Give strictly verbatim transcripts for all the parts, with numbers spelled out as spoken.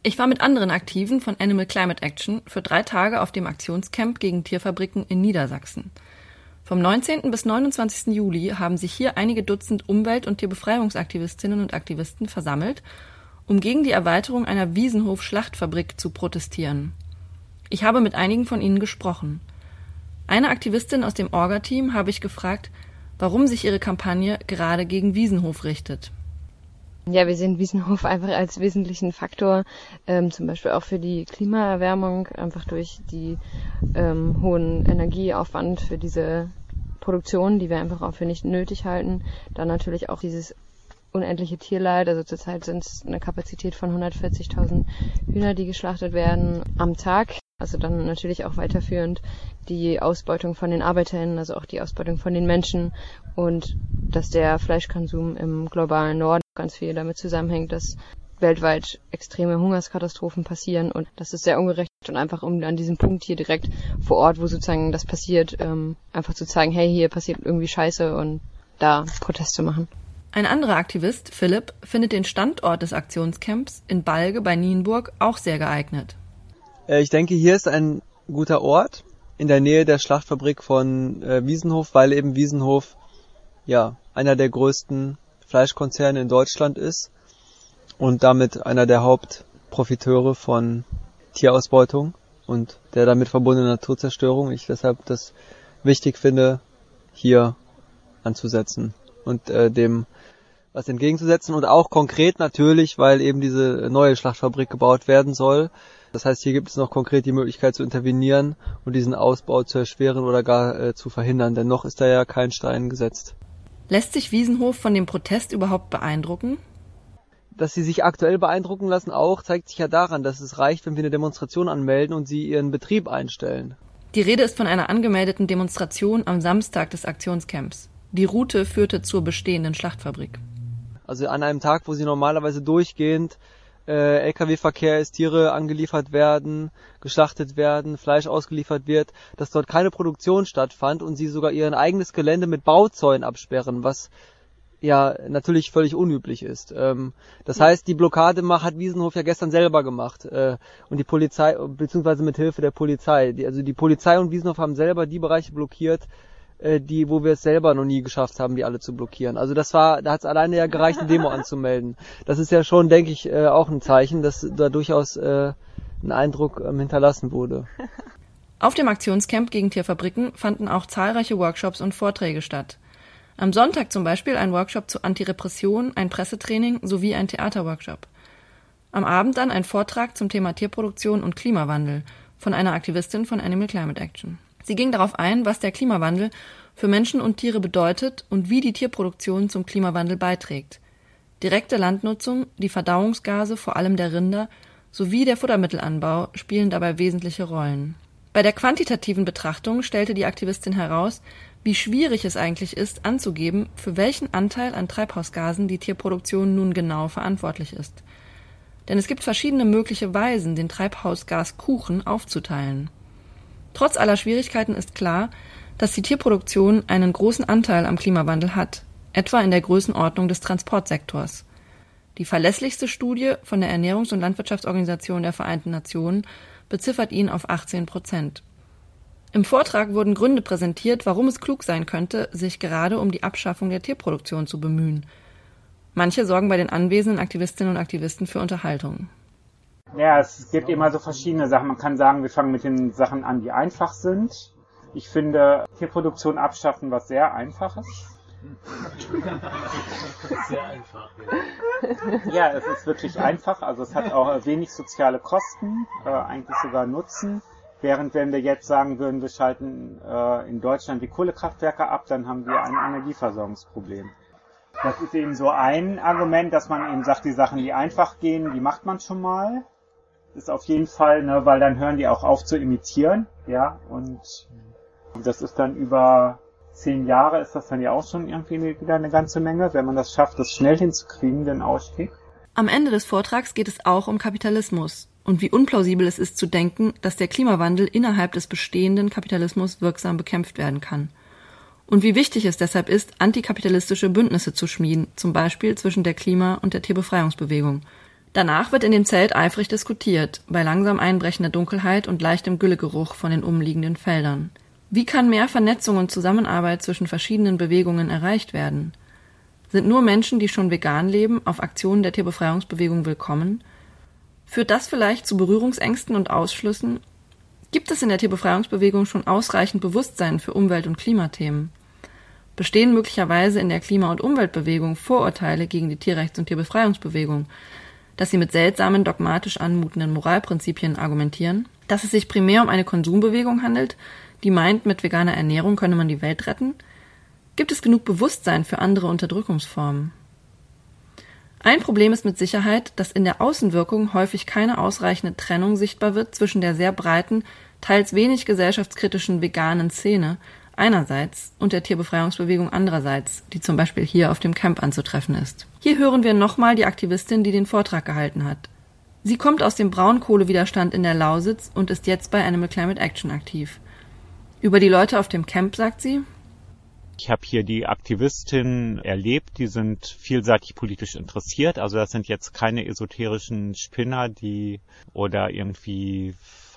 Ich war mit anderen Aktiven von Animal Climate Action für drei Tage auf dem Aktionscamp gegen Tierfabriken in Niedersachsen. Vom neunzehnten bis neunundzwanzigsten Juli haben sich hier einige Dutzend Umwelt- und Tierbefreiungsaktivistinnen und Aktivisten versammelt, um gegen die Erweiterung einer Wiesenhof-Schlachtfabrik zu protestieren. Ich habe mit einigen von ihnen gesprochen. Eine Aktivistin aus dem Orga-Team habe ich gefragt, warum sich ihre Kampagne gerade gegen Wiesenhof richtet. Ja, wir sehen Wiesenhof einfach als wesentlichen Faktor, ähm, zum Beispiel auch für die Klimaerwärmung, einfach durch die ähm, hohen Energieaufwand für diese Produktion, die wir einfach auch für nicht nötig halten. Dann natürlich auch dieses unendliche Tierleid, also zurzeit sind es eine Kapazität von hundertvierzigtausend Hühner, die geschlachtet werden am Tag. Also dann natürlich auch weiterführend die Ausbeutung von den ArbeiterInnen, also auch die Ausbeutung von den Menschen und dass der Fleischkonsum im globalen Norden ganz viel damit zusammenhängt, dass weltweit extreme Hungerskatastrophen passieren und das ist sehr ungerecht und einfach um an diesem Punkt hier direkt vor Ort, wo sozusagen das passiert, ähm, einfach zu zeigen, hey, hier passiert irgendwie Scheiße und da Protest zu machen. Ein anderer Aktivist, Philipp, findet den Standort des Aktionscamps in Balge bei Nienburg auch sehr geeignet. Ich denke, hier ist ein guter Ort in der Nähe der Schlachtfabrik von äh, Wiesenhof, weil eben Wiesenhof ja einer der größten Fleischkonzerne in Deutschland ist und damit einer der Hauptprofiteure von Tierausbeutung und der damit verbundenen Naturzerstörung. Ich deshalb das wichtig finde, hier anzusetzen und äh, dem was entgegenzusetzen und auch konkret natürlich, weil eben diese neue Schlachtfabrik gebaut werden soll. Das heißt, hier gibt es noch konkret die Möglichkeit zu intervenieren und diesen Ausbau zu erschweren oder gar äh, zu verhindern, denn noch ist da ja kein Stein gesetzt. Lässt sich Wiesenhof von dem Protest überhaupt beeindrucken? Dass sie sich aktuell beeindrucken lassen auch, zeigt sich ja daran, dass es reicht, wenn wir eine Demonstration anmelden und sie ihren Betrieb einstellen. Die Rede ist von einer angemeldeten Demonstration am Samstag des Aktionscamps. Die Route führte zur bestehenden Schlachtfabrik. Also an einem Tag, wo sie normalerweise durchgehend äh, L K W-Verkehr ist, Tiere angeliefert werden, geschlachtet werden, Fleisch ausgeliefert wird, dass dort keine Produktion stattfand und sie sogar ihr eigenes Gelände mit Bauzäunen absperren, was ja natürlich völlig unüblich ist. Ähm, das heißt, die Blockade hat Wiesenhof ja gestern selber gemacht äh, und die Polizei, beziehungsweise mit Hilfe der Polizei. Die, also die Polizei und Wiesenhof haben selber die Bereiche blockiert, die, wo wir es selber noch nie geschafft haben, die alle zu blockieren. Also das war, da hat es alleine ja gereicht, eine Demo anzumelden. Das ist ja schon, denke ich, äh, auch ein Zeichen, dass da durchaus äh, ein Eindruck ähm, hinterlassen wurde. Auf dem Aktionscamp gegen Tierfabriken fanden auch zahlreiche Workshops und Vorträge statt. Am Sonntag zum Beispiel ein Workshop zu Antirepression, ein Pressetraining sowie ein Theaterworkshop. Am Abend dann ein Vortrag zum Thema Tierproduktion und Klimawandel von einer Aktivistin von Animal Climate Action. Sie ging darauf ein, was der Klimawandel für Menschen und Tiere bedeutet und wie die Tierproduktion zum Klimawandel beiträgt. Direkte Landnutzung, die Verdauungsgase, vor allem der Rinder, sowie der Futtermittelanbau spielen dabei wesentliche Rollen. Bei der quantitativen Betrachtung stellte die Aktivistin heraus, wie schwierig es eigentlich ist, anzugeben, für welchen Anteil an Treibhausgasen die Tierproduktion nun genau verantwortlich ist. Denn es gibt verschiedene mögliche Weisen, den Treibhausgaskuchen aufzuteilen. Trotz aller Schwierigkeiten ist klar, dass die Tierproduktion einen großen Anteil am Klimawandel hat, etwa in der Größenordnung des Transportsektors. Die verlässlichste Studie von der Ernährungs- und Landwirtschaftsorganisation der Vereinten Nationen beziffert ihn auf achtzehn Prozent. Im Vortrag wurden Gründe präsentiert, warum es klug sein könnte, sich gerade um die Abschaffung der Tierproduktion zu bemühen. Manche sorgen bei den anwesenden Aktivistinnen und Aktivisten für Unterhaltung. Ja, es gibt immer so verschiedene Sachen. Man kann sagen, wir fangen mit den Sachen an, die einfach sind. Ich finde, Tierproduktion abschaffen was sehr Einfaches. Sehr einfach, ja. Ja, es ist wirklich einfach. Also es hat auch wenig soziale Kosten, äh, eigentlich sogar Nutzen. Während wenn wir jetzt sagen würden, wir schalten äh, in Deutschland die Kohlekraftwerke ab, dann haben wir ein Energieversorgungsproblem. Das ist eben so ein Argument, dass man eben sagt, die Sachen, die einfach gehen, die macht man schon mal. Ist auf jeden Fall, ne, weil dann hören die auch auf zu imitieren, ja, und das ist dann über zehn Jahre ist das dann ja auch schon irgendwie wieder eine ganze Menge, wenn man das schafft, das schnell hinzukriegen, den Ausstieg. Am Ende des Vortrags geht es auch um Kapitalismus und wie unplausibel es ist zu denken, dass der Klimawandel innerhalb des bestehenden Kapitalismus wirksam bekämpft werden kann. Und wie wichtig es deshalb ist, antikapitalistische Bündnisse zu schmieden, zum Beispiel zwischen der Klima- und der Tierbefreiungsbewegung. Danach wird in dem Zelt eifrig diskutiert, bei langsam einbrechender Dunkelheit und leichtem Güllegeruch von den umliegenden Feldern. Wie kann mehr Vernetzung und Zusammenarbeit zwischen verschiedenen Bewegungen erreicht werden? Sind nur Menschen, die schon vegan leben, auf Aktionen der Tierbefreiungsbewegung willkommen? Führt das vielleicht zu Berührungsängsten und Ausschlüssen? Gibt es in der Tierbefreiungsbewegung schon ausreichend Bewusstsein für Umwelt- und Klimathemen? Bestehen möglicherweise in der Klima- und Umweltbewegung Vorurteile gegen die Tierrechts- und Tierbefreiungsbewegung, dass sie mit seltsamen, dogmatisch anmutenden Moralprinzipien argumentieren, dass es sich primär um eine Konsumbewegung handelt, die meint, mit veganer Ernährung könne man die Welt retten? Gibt es genug Bewusstsein für andere Unterdrückungsformen? Ein Problem ist mit Sicherheit, dass in der Außenwirkung häufig keine ausreichende Trennung sichtbar wird zwischen der sehr breiten, teils wenig gesellschaftskritischen veganen Szene einerseits und der Tierbefreiungsbewegung andererseits, die zum Beispiel hier auf dem Camp anzutreffen ist. Hier hören wir nochmal die Aktivistin, die den Vortrag gehalten hat. Sie kommt aus dem Braunkohlewiderstand in der Lausitz und ist jetzt bei Animal Climate Action aktiv. Über die Leute auf dem Camp sagt sie: Ich habe hier die Aktivistinnen erlebt, die sind vielseitig politisch interessiert. Also das sind jetzt keine esoterischen Spinner, die oder irgendwie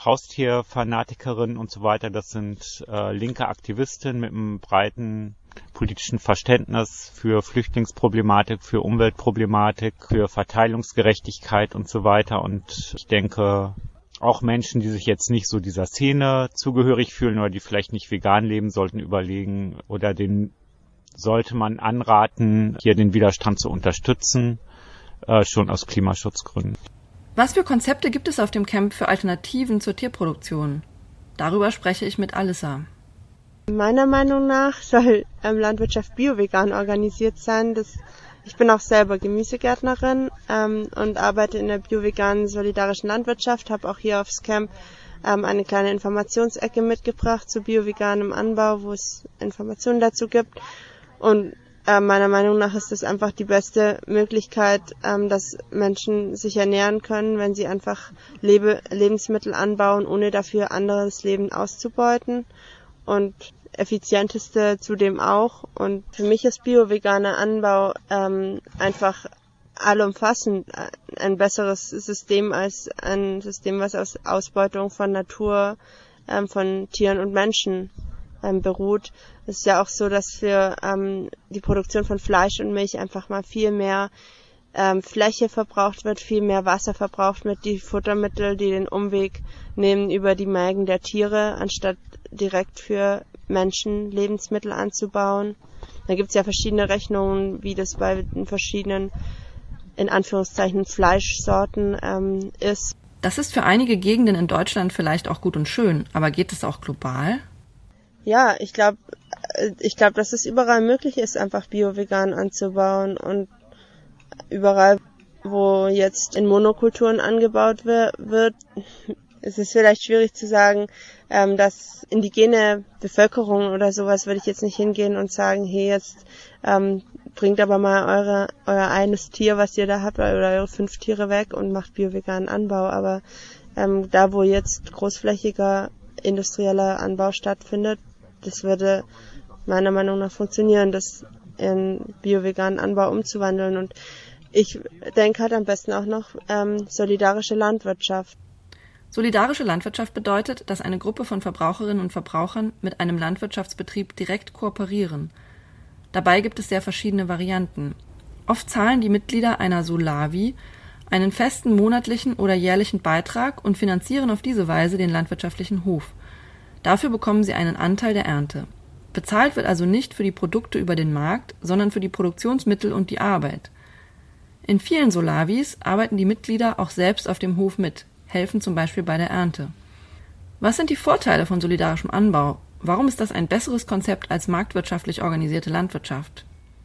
Haustierfanatikerinnen und so weiter. Das sind äh, linke Aktivistinnen mit einem breiten politischen Verständnis für Flüchtlingsproblematik, für Umweltproblematik, für Verteilungsgerechtigkeit und so weiter. Und ich denke, auch Menschen, die sich jetzt nicht so dieser Szene zugehörig fühlen oder die vielleicht nicht vegan leben, sollten überlegen oder den sollte man anraten, hier den Widerstand zu unterstützen, äh, schon aus Klimaschutzgründen. Was für Konzepte gibt es auf dem Camp für Alternativen zur Tierproduktion? Darüber spreche ich mit Alissa. Meiner Meinung nach soll ähm, Landwirtschaft bio-vegan organisiert sein. Das, ich bin auch selber Gemüsegärtnerin ähm, und arbeite in der bio-veganen solidarischen Landwirtschaft, habe auch hier aufs Camp ähm, eine kleine Informationsecke mitgebracht zu bio-veganem Anbau, wo es Informationen dazu gibt. Und äh, meiner Meinung nach ist das einfach die beste Möglichkeit, ähm, dass Menschen sich ernähren können, wenn sie einfach Lebe- Lebensmittel anbauen, ohne dafür anderes Leben auszubeuten. Und effizienteste zudem auch. Und für mich ist bio-veganer Anbau ähm, einfach allumfassend ein besseres System als ein System, was aus Ausbeutung von Natur, ähm, von Tieren und Menschen ähm, beruht. Es ist ja auch so, dass für ähm, die Produktion von Fleisch und Milch einfach mal viel mehr ähm, Fläche verbraucht wird, viel mehr Wasser verbraucht wird, die Futtermittel, die den Umweg nehmen über die Mägen der Tiere, anstatt direkt für Menschen Lebensmittel anzubauen. Da gibt es ja verschiedene Rechnungen, wie das bei den verschiedenen, in Anführungszeichen, Fleischsorten ähm, ist. Das ist für einige Gegenden in Deutschland vielleicht auch gut und schön, aber geht es auch global? Ja, ich glaube, ich glaube, dass es überall möglich ist, einfach bio-vegan anzubauen und überall, wo jetzt in Monokulturen angebaut wird, es ist vielleicht schwierig zu sagen, ähm, dass indigene Bevölkerung oder sowas würde ich jetzt nicht hingehen und sagen, hey, jetzt ähm, bringt aber mal eure euer eines Tier, was ihr da habt, oder eure fünf Tiere weg und macht bio-veganen Anbau. Aber ähm, da, wo jetzt großflächiger industrieller Anbau stattfindet, das würde meiner Meinung nach funktionieren, das in bio-veganen Anbau umzuwandeln. Und ich denke halt am besten auch noch ähm, solidarische Landwirtschaft. Solidarische Landwirtschaft bedeutet, dass eine Gruppe von Verbraucherinnen und Verbrauchern mit einem Landwirtschaftsbetrieb direkt kooperieren. Dabei gibt es sehr verschiedene Varianten. Oft zahlen die Mitglieder einer Solavi einen festen monatlichen oder jährlichen Beitrag und finanzieren auf diese Weise den landwirtschaftlichen Hof. Dafür bekommen sie einen Anteil der Ernte. Bezahlt wird also nicht für die Produkte über den Markt, sondern für die Produktionsmittel und die Arbeit. In vielen Solavis arbeiten die Mitglieder auch selbst auf dem Hof mit, helfen zum Beispiel bei der Ernte. Was sind die Vorteile von solidarischem Anbau? Warum ist das ein besseres Konzept als marktwirtschaftlich organisierte Landwirtschaft?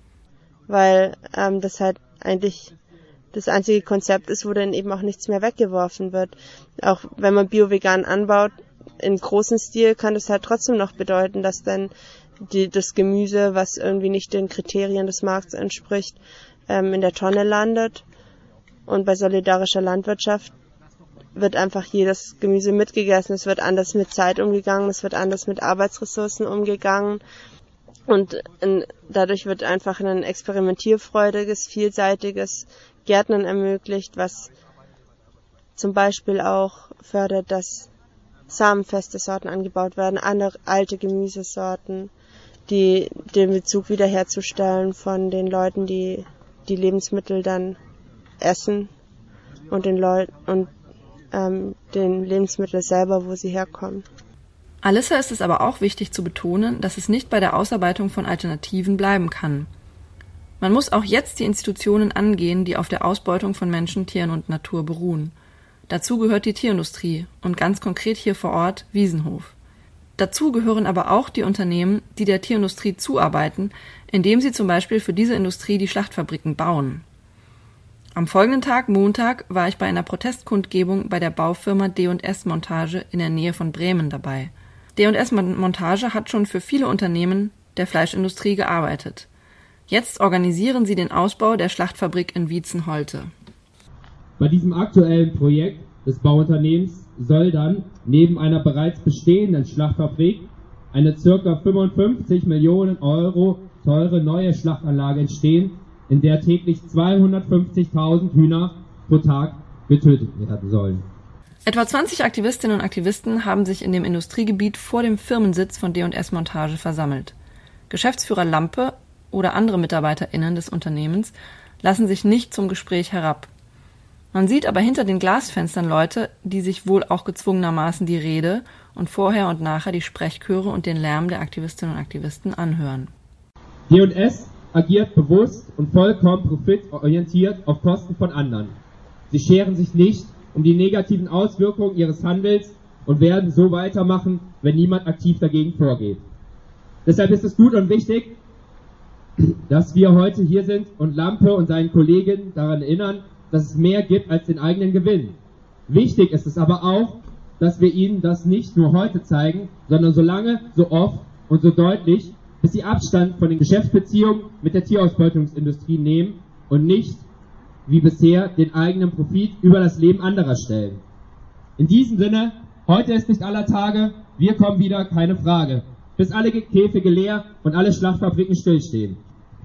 Weil ähm, das halt eigentlich das einzige Konzept ist, wo dann eben auch nichts mehr weggeworfen wird. Auch wenn man bio-vegan anbaut, in großem Stil kann das halt trotzdem noch bedeuten, dass dann die, das Gemüse, was irgendwie nicht den Kriterien des Markts entspricht, ähm, in der Tonne landet. Und bei solidarischer Landwirtschaft wird einfach jedes Gemüse mitgegessen. Es wird anders mit Zeit umgegangen, es wird anders mit Arbeitsressourcen umgegangen. Und in, dadurch wird einfach ein experimentierfreudiges, vielseitiges Gärtnern ermöglicht, was zum Beispiel auch fördert, dass samenfeste Sorten angebaut werden, andere alte Gemüsesorten, die den Bezug wiederherzustellen von den Leuten, die die Lebensmittel dann essen und den Leuten und ähm, den Lebensmittel selber, wo sie herkommen. Alissa ist es aber auch wichtig zu betonen, dass es nicht bei der Ausarbeitung von Alternativen bleiben kann. Man muss auch jetzt die Institutionen angehen, die auf der Ausbeutung von Menschen, Tieren und Natur beruhen. Dazu gehört die Tierindustrie und ganz konkret hier vor Ort Wiesenhof. Dazu gehören aber auch die Unternehmen, die der Tierindustrie zuarbeiten, indem sie zum Beispiel für diese Industrie die Schlachtfabriken bauen. Am folgenden Tag, Montag, war ich bei einer Protestkundgebung bei der Baufirma D und S Montage in der Nähe von Bremen dabei. D und S Montage hat schon für viele Unternehmen der Fleischindustrie gearbeitet. Jetzt organisieren sie den Ausbau der Schlachtfabrik in Wiedzenholte. Bei diesem aktuellen Projekt des Bauunternehmens soll dann neben einer bereits bestehenden Schlachtfabrik eine ca. fünfundfünfzig Millionen Euro teure neue Schlachtanlage entstehen, in der täglich zweihundertfünfzigtausend Hühner pro Tag getötet werden sollen. Etwa zwanzig Aktivistinnen und Aktivisten haben sich in dem Industriegebiet vor dem Firmensitz von D und S Montage versammelt. Geschäftsführer Lampe oder andere MitarbeiterInnen des Unternehmens lassen sich nicht zum Gespräch herab. Man sieht aber hinter den Glasfenstern Leute, die sich wohl auch gezwungenermaßen die Rede und vorher und nachher die Sprechchöre und den Lärm der Aktivistinnen und Aktivisten anhören. D und S agiert bewusst und vollkommen profitorientiert auf Kosten von anderen. Sie scheren sich nicht um die negativen Auswirkungen ihres Handels und werden so weitermachen, wenn niemand aktiv dagegen vorgeht. Deshalb ist es gut und wichtig, dass wir heute hier sind und Lampe und seinen Kollegen daran erinnern, dass es mehr gibt als den eigenen Gewinn. Wichtig ist es aber auch, dass wir ihnen das nicht nur heute zeigen, sondern so lange, so oft und so deutlich, bis sie Abstand von den Geschäftsbeziehungen mit der Tierausbeutungsindustrie nehmen und nicht, wie bisher, den eigenen Profit über das Leben anderer stellen. In diesem Sinne, heute ist nicht aller Tage, wir kommen wieder, keine Frage, bis alle Käfige leer und alle Schlachtfabriken stillstehen.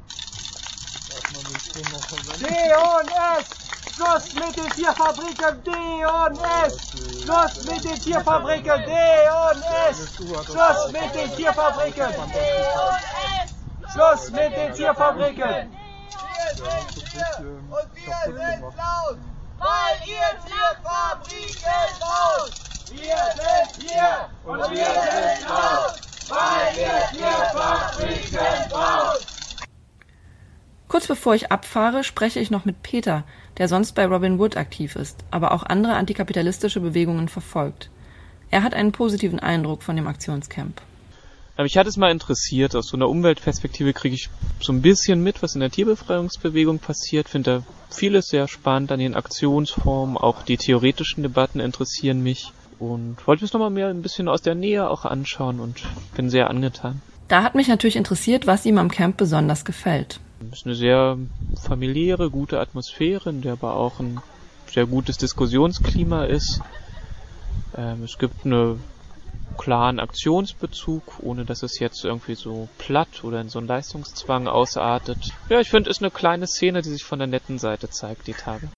D und S! Schluss mit den Tierfabriken! D und S! Schluss mit den Tierfabriken! D und S! Schluss mit den Tierfabriken! D und S! Schluss mit den Tierfabriken! Wir sind hier und wir sind laut, weil ihr Tierfabriken baut! Wir sind hier und wir sind laut, weil ihr Tierfabriken baut! Kurz bevor ich abfahre, spreche ich noch mit Peter, der sonst bei Robin Wood aktiv ist, aber auch andere antikapitalistische Bewegungen verfolgt. Er hat einen positiven Eindruck von dem Aktionscamp. Mich hat es mal interessiert, aus so einer Umweltperspektive kriege ich so ein bisschen mit, was in der Tierbefreiungsbewegung passiert, finde da vieles sehr spannend an den Aktionsformen, auch die theoretischen Debatten interessieren mich und wollte es nochmal mehr ein bisschen aus der Nähe auch anschauen und bin sehr angetan. Da hat mich natürlich interessiert, was ihm am Camp besonders gefällt. Es ist eine sehr familiäre, gute Atmosphäre, in der aber auch ein sehr gutes Diskussionsklima ist. Ähm, es gibt einen klaren Aktionsbezug, ohne dass es jetzt irgendwie so platt oder in so einen Leistungszwang ausartet. Ja, ich finde, es ist eine kleine Szene, die sich von der netten Seite zeigt, die Tage.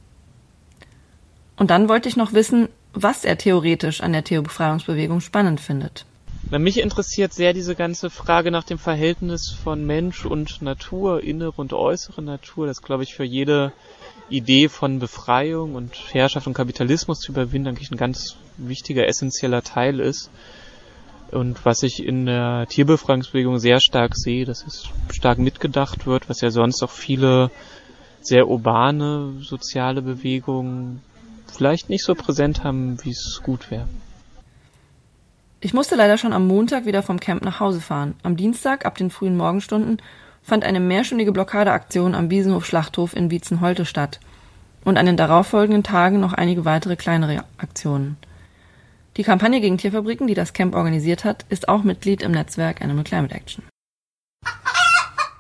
Und dann wollte ich noch wissen, was er theoretisch an der Tierbefreiungsbewegung spannend findet. Na, mich interessiert sehr diese ganze Frage nach dem Verhältnis von Mensch und Natur, innere und äußere Natur. Das, glaube ich, für jede Idee von Befreiung und Herrschaft und Kapitalismus zu überwinden, eigentlich ein ganz wichtiger, essentieller Teil ist. Und was ich in der Tierbefreiungsbewegung sehr stark sehe, dass es stark mitgedacht wird, was ja sonst auch viele sehr urbane soziale Bewegungen vielleicht nicht so präsent haben, wie es gut wäre. Ich musste leider schon am Montag wieder vom Camp nach Hause fahren. Am Dienstag, ab den frühen Morgenstunden, fand eine mehrstündige Blockadeaktion am Wiesenhof-Schlachthof in Wiedzenholte statt und an den darauffolgenden Tagen noch einige weitere kleinere Aktionen. Die Kampagne gegen Tierfabriken, die das Camp organisiert hat, ist auch Mitglied im Netzwerk Animal Climate Action.